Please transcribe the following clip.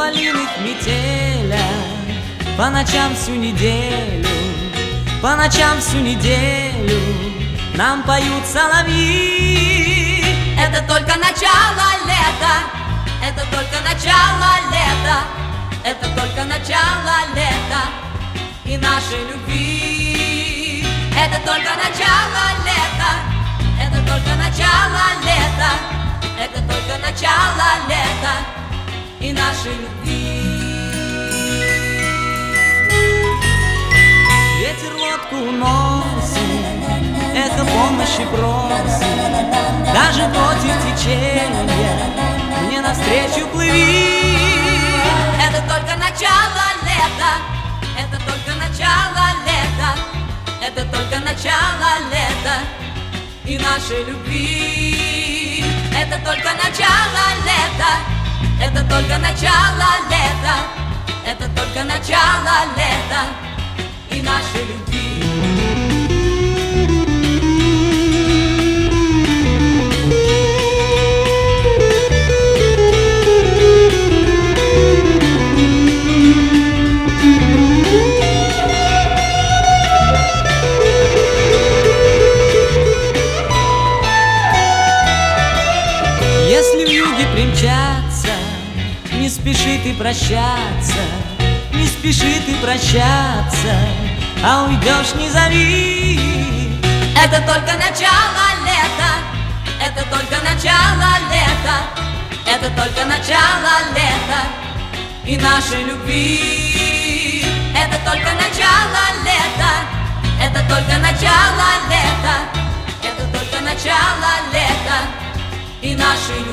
тополиных метелях, по ночам всю неделю, по ночам всю неделю нам поют соловьи. Это только начало лета, это только начало лета, это только начало лета и нашей любви. Это только начало лета, это только начало лета, это только начало лета и нашей любви. Ветер лодку уносит, эхо помощи просит, даже против течения мне навстречу плыви. Это только начало лета, это только начало лета, это только начало лета и нашей любви. Это только начало лета, это только начало лета, это только начало лета и нашей любви. Если в юге примчаться, не спеши ты прощаться, не спеши ты прощаться, а уйдешь не зови. Это только начало лета, это только начало лета, это только начало лета и нашей любви. Это только начало лета, это только начало лета, это только начало лета и нашей